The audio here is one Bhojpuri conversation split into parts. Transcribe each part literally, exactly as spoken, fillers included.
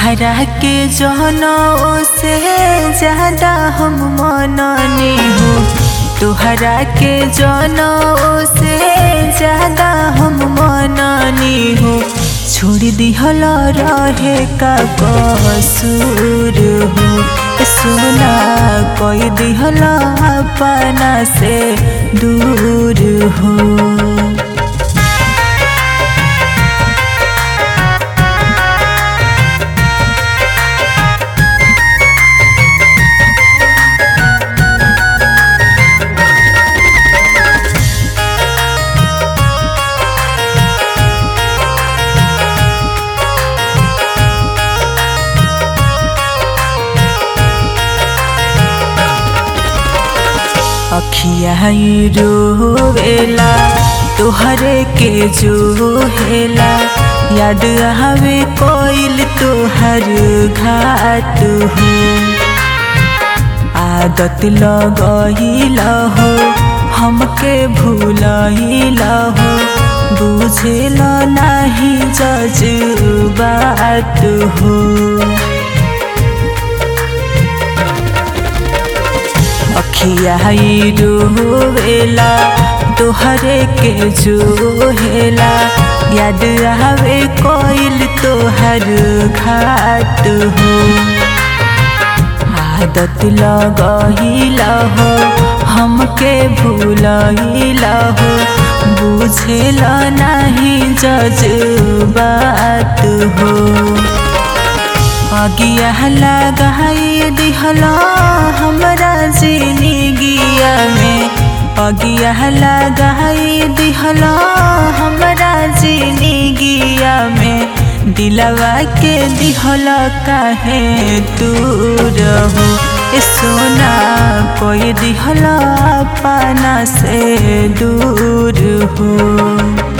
तुहरा के जहनों से ज्यादा हम मननी हो, तुहरा के जहनों से ज्यादा हम मननी हो। छोड़ दिहल रहे का कसूर हो, सोना कोई दिहल अपना से दूर हो। अखिया रोवेला तोहरे के जो हेला, याद आवे कोइल तोहर घाट हो। आदत लगइल हो हमके भूलइल हो, बुझेल नाही जज्बात हो। अखिया रोवेला तोहरे के जो हेला, याद आवे कोइल तोहर घाट हो। आदत लगइल हो हमके भूलइल हो, बुझेल नाही जज्बात हो। अगिया लगाई दिहल हमरा जिंदगिया में, अगिया लगाई दिहल हमरा जिंदगिया में। दिलवा के दिहल काहे दूर हो, सोना कोई दिहल अपना से दूर हो।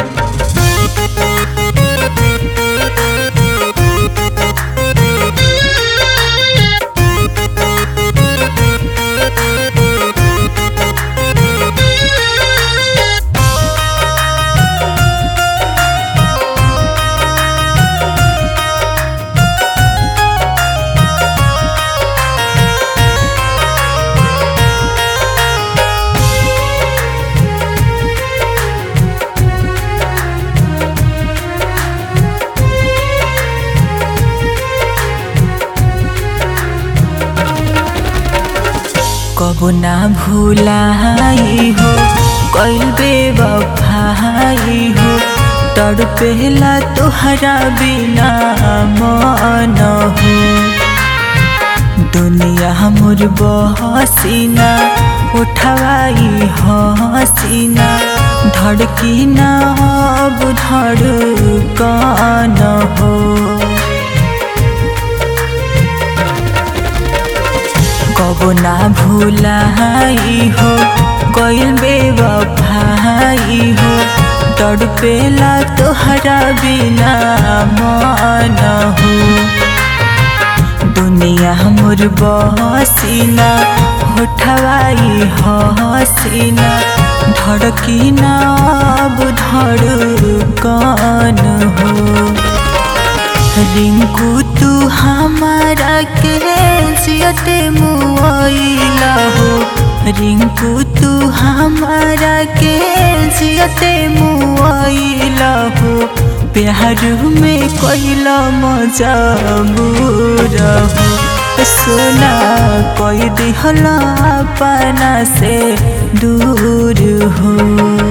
कबो ना भूलाई हो कइल बेवफाई हो, तड़पेला तोहरा बिना मन हो। दुनिया मोर बहसीना उठवाई हसीना, धड़की ना अब धड़कन हो। कबो ना भूलाई हो कइल बेवफाई हो, तड़पेला तोहरा बिना मन हो। दुनिया मोर बहसीना उठवाई हसीना, धड़की ना अब धड़कन हो। रिंकू तू हमारा के जियते मुआइल हो, रिंकू तू हमारा के जियते मुआइल हो। प्यार में कोइल मजबूर हो, सोना कोई दिहल अपना से दूर हो।